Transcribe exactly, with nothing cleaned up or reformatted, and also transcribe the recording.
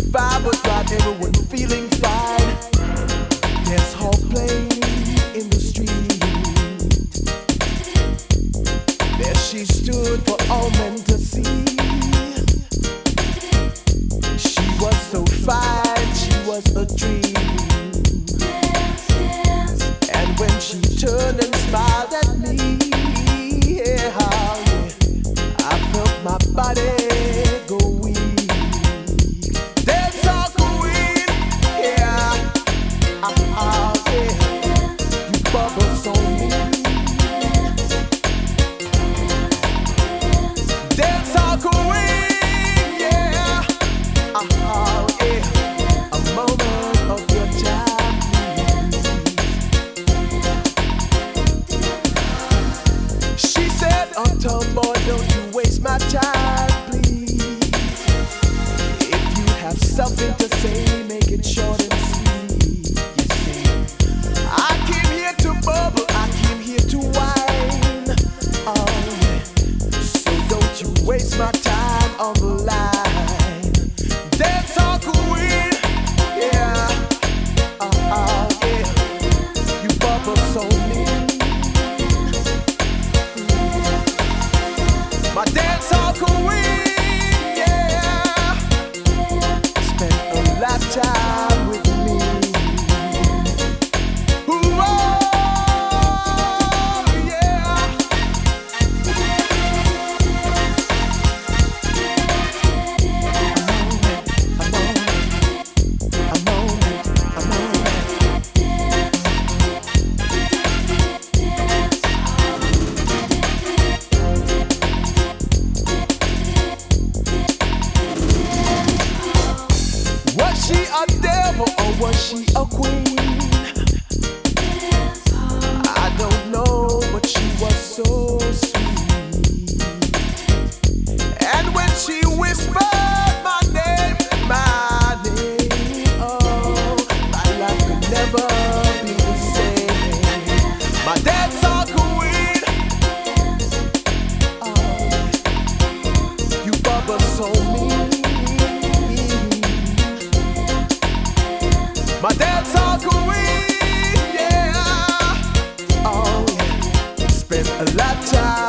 Five was right, everyone feeling fine. Dance hall playing in the street. There she stood for all men to see. She was so fine, she was a dream. And when she turned and smiled at me, yeah, yeah, I felt my body go weak. Dance all queen, yeah, ah, ah, yeah, you bubbles on me. Dance all queen, yeah, ah, ah, yeah, a moment of your time, please. She said, "Uptown boy, don't you waste my time, please. If you have something to say, make it short and sweet." You see, I came here to bubble, I came here to whine. Oh, yeah. So don't you waste my time on the line. Dance all queen, yeah, uh, uh, yeah, you bubble so mean. My dance hall queen, yeah, spent a lifetime with me. Ooh, oh, yeah. I'm on it, I'm on it, I'm on it, I'm on it. Was she a devil or was she a queen? I don't know, but she was so sweet. And when she whispered my name, my name, oh, my life could never be the same. My dance hall queen, oh, you bubble so mean. My dance hall queen, yeah, oh yeah, spent a lifetime.